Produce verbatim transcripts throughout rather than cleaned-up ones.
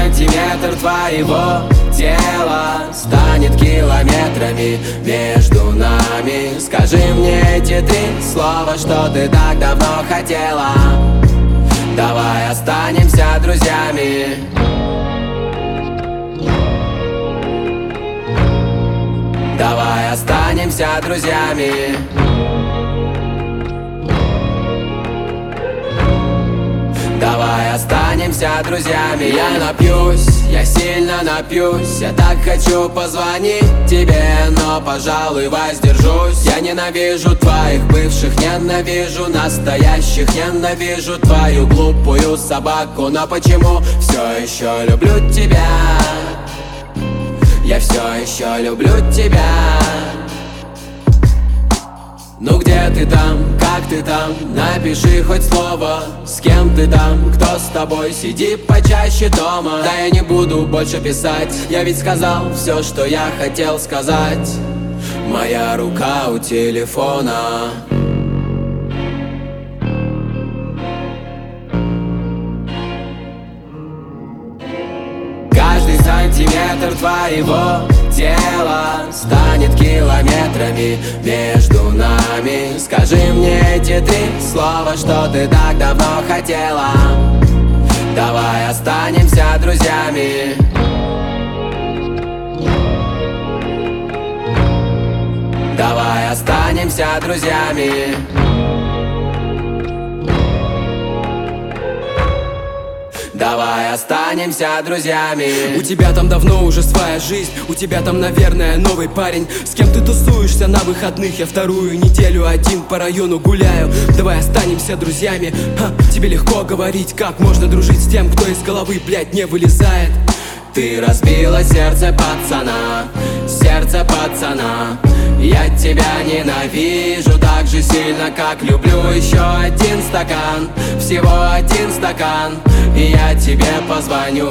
сантиметр твоего тела станет километрами между нами. Скажи мне эти три слова, что ты так давно хотела. Давай останемся друзьями. Давай останемся друзьями. Давай останемся друзьями. Я напьюсь, я сильно напьюсь. Я так хочу позвонить тебе, но, пожалуй, воздержусь. Я ненавижу твоих бывших, ненавижу настоящих, ненавижу твою глупую собаку. Но почему все еще люблю тебя? Я все еще люблю тебя. Ну где ты там, как ты там, напиши хоть слово. С кем ты там, кто с тобой, сиди почаще дома. Да я не буду больше писать, я ведь сказал все, что я хотел сказать. Моя рука у телефона. Каждый сантиметр твоего тела станет километрами между нами. Скажи мне эти три слова, что ты так давно хотела. Давай останемся друзьями. Давай останемся друзьями. Давай останемся друзьями. У тебя там давно уже своя жизнь. У тебя там, наверное, новый парень. С кем ты тусуешься на выходных? Я вторую неделю один по району гуляю. Давай останемся друзьями. Ха, тебе легко говорить, как можно дружить с тем, кто из головы, блядь, не вылезает. Ты разбила сердце пацана, сердце пацана. Я тебя ненавижу так же сильно, как люблю. Еще один стакан, всего один стакан, и я тебе позвоню.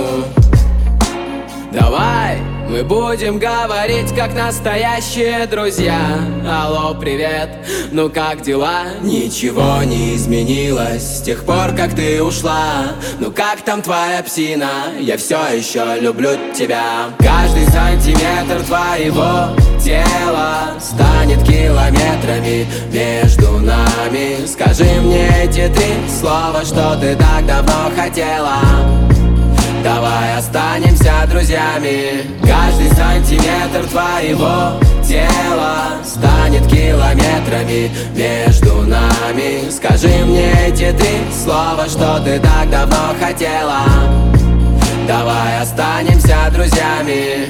Давай мы будем говорить, как настоящие друзья. Алло, привет, ну как дела? Ничего не изменилось с тех пор, как ты ушла. Ну как там твоя псина? Я все еще люблю тебя. Каждый сантиметр твоего тела станет километрами между нами. Скажи мне эти три слова, что ты так давно хотела. Давай останемся друзьями. Каждый сантиметр твоего тела станет километрами между нами. Скажи мне эти три слова, что ты так давно хотела. Давай останемся друзьями.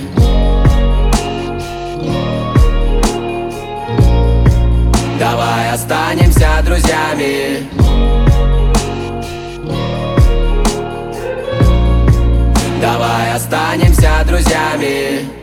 Давай останемся друзьями. Давай останемся друзьями.